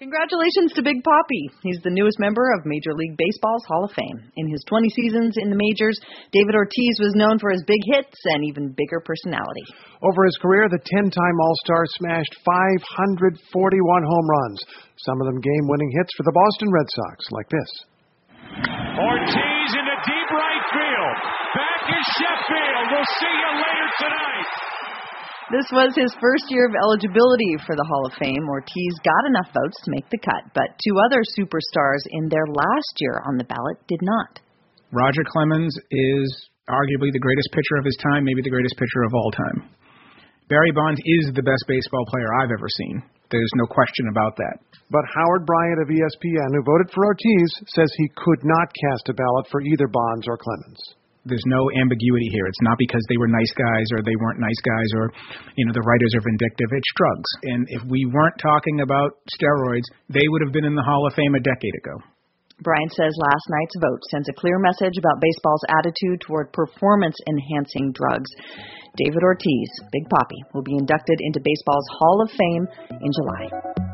Congratulations to Big Papi. He's the newest member of Major League Baseball's Hall of Fame. In his 20 seasons in the majors, David Ortiz was known for his big hits and even bigger personality. Over his career, the 10-time All-Star smashed 541 home runs, some of them game-winning hits for the Boston Red Sox, like this. Ortiz into deep right field. Back is Sheffield. We'll see you later tonight. This was his first year of eligibility for the Hall of Fame. Ortiz got enough votes to make the cut, but two other superstars in their last year on the ballot did not. Roger Clemens is arguably the greatest pitcher of his time, maybe the greatest pitcher of all time. Barry Bonds is the best baseball player I've ever seen. There's no question about that. But Howard Bryant of ESPN, who voted for Ortiz, says he could not cast a ballot for either Bonds or Clemens. There's no ambiguity here. It's not because they were nice guys or they weren't nice guys or, the writers are vindictive. It's drugs. And if we weren't talking about steroids, they would have been in the Hall of Fame a decade ago. Bryant says last night's vote sends a clear message about baseball's attitude toward performance-enhancing drugs. David Ortiz, Big Papi, will be inducted into baseball's Hall of Fame in July.